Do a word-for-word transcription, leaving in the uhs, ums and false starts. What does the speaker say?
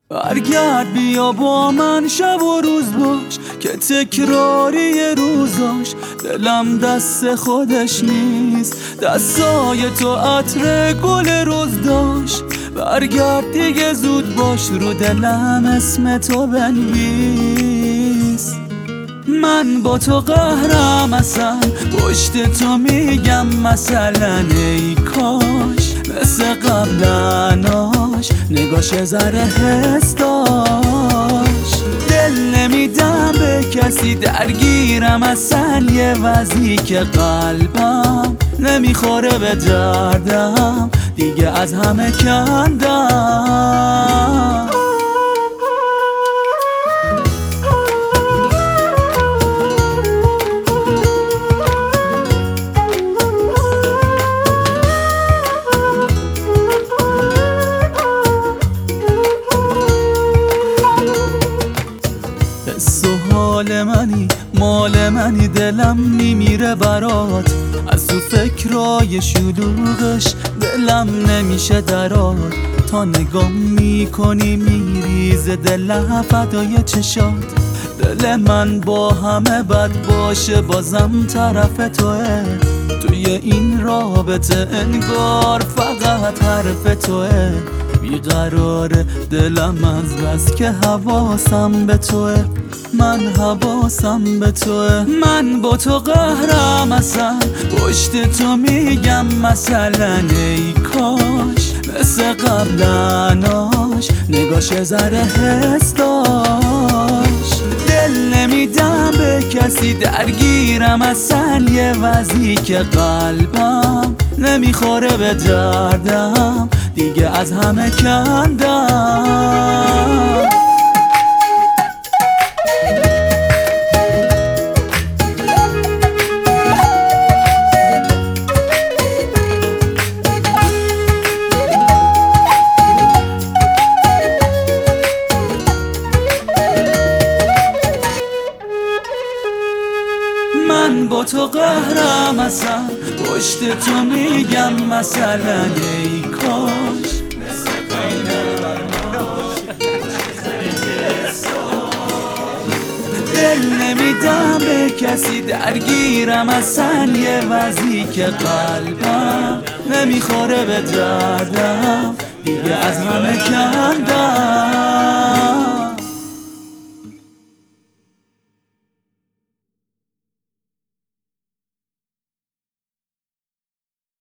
برگرد بیا با من شب و روز باش که تکراری روزاش. دلم دست خودش نیست، دستای تو عطر گل روز داشت. برگرد دیگه زود باش، رو دلم اسم تو بنویس. من با تو قهرم اصلا، پشت تو میگم مثلا ای کاش مثل قبلناش نگاش ذره حس داشت. دل نمیدم به کسی، درگیرم اصلا یه وضعی که قلبم نمیخوره به دردم، دیگه از همه کندم. حال منی مال منی، دلم میمیره برات. از تو فکرای شلوغش دلم نمیشه درات. تا نگاه میکنی میریزه دلم فدای چشات. دل من با همه بد باشه بازم طرف توه. توی این رابطه انگار فقط حرف توه. بیقراره دلم از بس که حواسم به توه. من حواسم به توه. من با تو قهرم اصلا، پشت تو میگم مثلا ای کاش مثل قبلناش نگاش ذره حس داشت. دل نمیدم به کسی، درگیرم اصلا یه وضعی که قلبم نمیخوره به دردم، دیگه از همه کندم. من با تو قهرم اصلا، پشت تو میگم مثلا ای کاش دل نمیدم به کسی، درگیرم اصلا یه وضعی که قلبم نمیخوره به دردم، دیگه از همه کندم.